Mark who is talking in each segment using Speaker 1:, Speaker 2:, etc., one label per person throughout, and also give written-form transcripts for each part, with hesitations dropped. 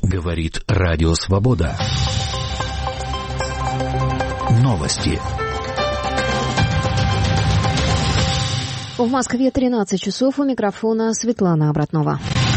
Speaker 1: Говорит Радио Свобода. Новости.
Speaker 2: В Москве 13 часов. У микрофона Светлана Обратнова.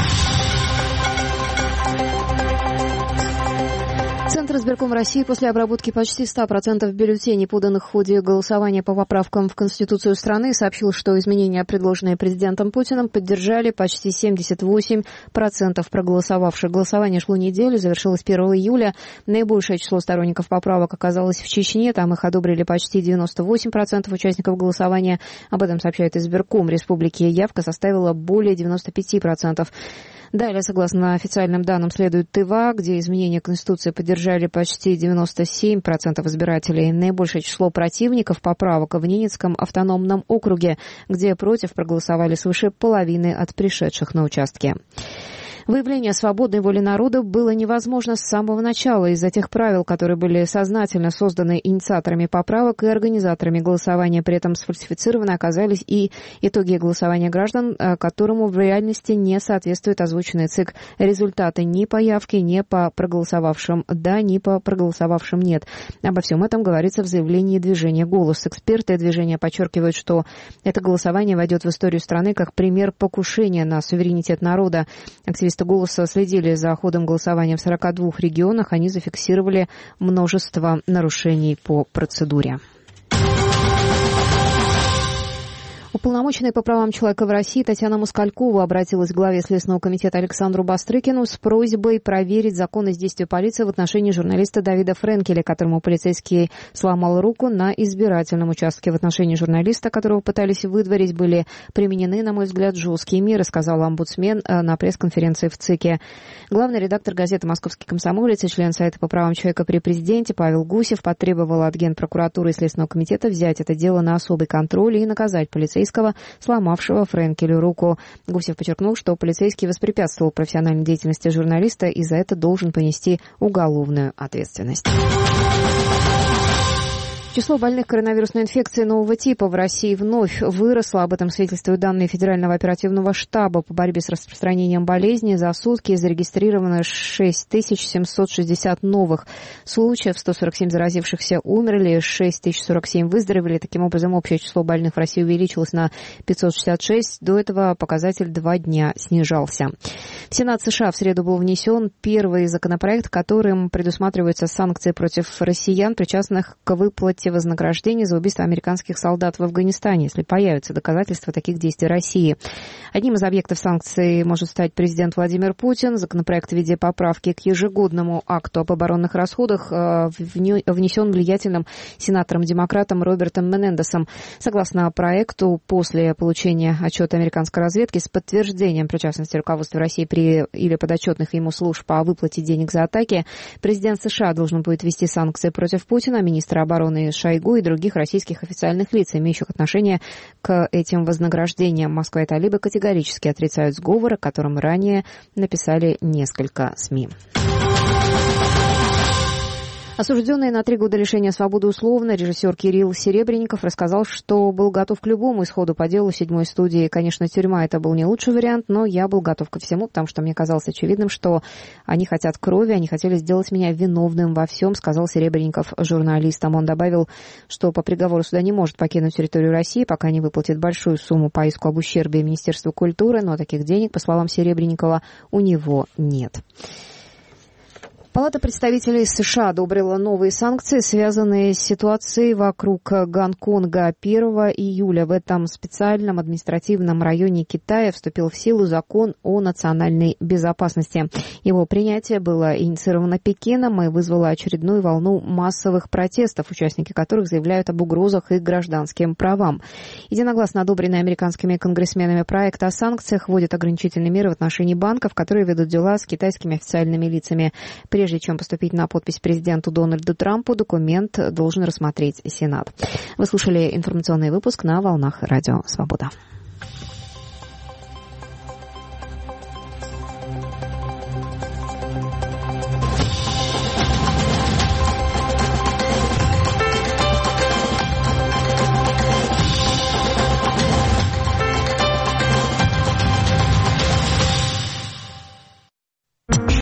Speaker 2: Центр избирком России после обработки почти 100% бюллетеней, поданных в ходе голосования по поправкам в Конституцию страны, сообщил, что изменения, предложенные президентом Путиным, поддержали почти 78% проголосовавших. Голосование шло неделю, завершилось 1 июля. Наибольшее число сторонников поправок оказалось в Чечне. Там их одобрили почти 98% участников голосования. Об этом сообщает избирком республики. Явка составила более 95%. Далее, согласно официальным данным, следует Тыва, где изменения Конституции поддержали почти 97% избирателей. Наибольшее число противников поправок в Ненецком автономном округе, где против проголосовали свыше половины от пришедших на участки. Выявление свободной воли народа было невозможно с самого начала из-за тех правил, которые были сознательно созданы инициаторами поправок и организаторами голосования. При этом сфальсифицированы оказались и итоги голосования граждан, которому в реальности не соответствуют озвученные ЦИК результаты ни по явке, ни по проголосовавшим «да», ни по проголосовавшим «нет». Обо всем этом говорится в заявлении движения «Голос». Эксперты движения подчеркивают, что это голосование войдет в историю страны как пример покушения на суверенитет народа. Активисты «Голоса» следили за ходом голосования в 42 регионах. Они зафиксировали множество нарушений по процедуре. Уполномоченная по правам человека в России Татьяна Москалькова обратилась к главе Следственного комитета Александру Бастрыкину с просьбой проверить законность действий полиции в отношении журналиста Давида Френкеля, которому полицейский сломал руку на избирательном участке. В отношении журналиста, которого пытались выдворить, были применены, на мой взгляд, жесткие меры, сказал омбудсмен на пресс-конференции в ЦИКе. Главный редактор газеты «Московский комсомолец» и член Совета по правам человека при президенте Павел Гусев потребовал от Генпрокуратуры и Следственного комитета взять это дело на особый контроль и наказать полицейского, сломавшего Френкелю руку. Гусев подчеркнул, что полицейский воспрепятствовал профессиональной деятельности журналиста и за это должен понести уголовную ответственность. Число больных коронавирусной инфекцией нового типа в России вновь выросло. Об этом свидетельствуют данные Федерального оперативного штаба по борьбе с распространением болезни. За сутки зарегистрировано 6760 новых случаев, 147 заразившихся умерли, 6047 выздоровели. Таким образом, общее число больных в России увеличилось на 566. До этого показатель 2 дня снижался. В Сенат США в среду был внесен первый законопроект, которым предусматриваются санкции против россиян, причастных к выплате вознаграждений за убийство американских солдат в Афганистане, если появятся доказательства таких действий России. Одним из объектов санкций может стать президент Владимир Путин. Законопроект в виде поправки к ежегодному акту об оборонных расходах внесен влиятельным сенатором-демократом Робертом Менендесом. Согласно проекту, после получения отчета американской разведки с подтверждением причастности руководства России при или подотчетных ему служб по выплате денег за атаки, президент США должен будет ввести санкции против Путина, министра обороны Шойгу и других российских официальных лиц, имеющих отношение к этим вознаграждениям. Москва и талибы категорически отрицают сговор, о котором ранее написали несколько СМИ. Осужденный на 3 года лишения свободы условно, режиссер Кирилл Серебренников рассказал, что был готов к любому исходу по делу 7-й студии. Конечно, тюрьма — это был не лучший вариант, но я был готов ко всему, потому что мне казалось очевидным, что они хотят крови, они хотели сделать меня виновным во всем, сказал Серебренников журналистам. Он добавил, что по приговору суда не может покинуть территорию России, пока не выплатит большую сумму по иску об ущербе Министерству культуры, но таких денег, по словам Серебренникова, у него нет. Палата представителей США одобрила новые санкции, связанные с ситуацией вокруг Гонконга. 1 июля в этом специальном административном районе Китая вступил в силу закон о национальной безопасности. Его принятие было инициировано Пекином и вызвало очередную волну массовых протестов, участники которых заявляют об угрозах их гражданским правам. Единогласно одобренный американскими конгрессменами проект о санкциях вводит ограничительные меры в отношении банков, которые ведут дела с китайскими официальными лицами. Прежде чем поступить на подпись президенту Дональду Трампу, документ должен рассмотреть Сенат. Вы слушали информационный выпуск на волнах Радио Свобода.